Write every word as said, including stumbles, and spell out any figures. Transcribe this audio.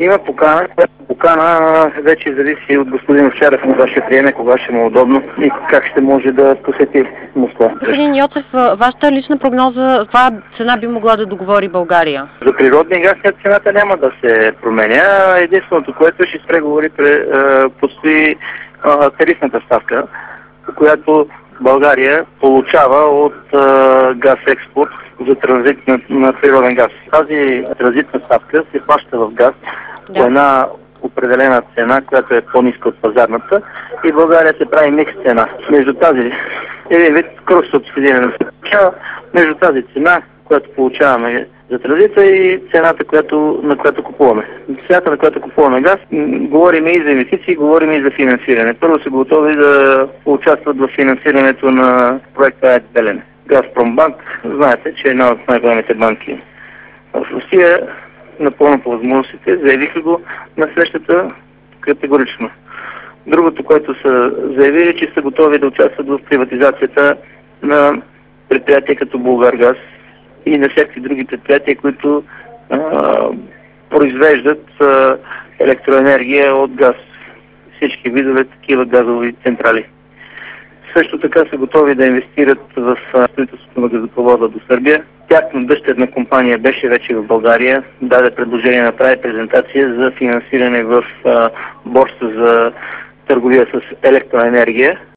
Има покана, покана вече зависи от господин Овчарев, кога ще приеме, кога ще му е удобно и как ще може да посети Москва. Господин Йоцев, вашата лична прогноза, каква цена би могла да договори България? За природния газ цената няма да се променя. Единственото, което ще с преговори постои тарифната ставка, която България получава от газ експорт за транзит на, на природен газ. Тази транзитна ставка се плаща в газ да. по една определена цена, която е по-ниска от пазарната, и България се прави микс цена. Между тази един вид кръг субсидиране се получава между тази цена, която получаваме за транзита, и цената, която, на която купуваме. Цената, на която купуваме газ, говорим и за инвестиции, говорим и за финансиране. Първо са готови да участват в финансирането на проекта АЕЦ Белене. Газпромбанк, знаете, че е една от най-големите банки в Русия, напълно по възможностите, заявиха го на срещата категорично. Другото, което са заявили, че са готови да участват в приватизацията на предприятия като Булгаргаз и на всякакви други предприятия, които а, произвеждат а, електроенергия от газ. Всички видове такива газови централи. Също така са готови да инвестират в строителството на газопровода до Сърбия. Тяхна дъщерна компания беше вече в България, даде предложение, направи презентация за финансиране в а, борса за търговия с електроенергия.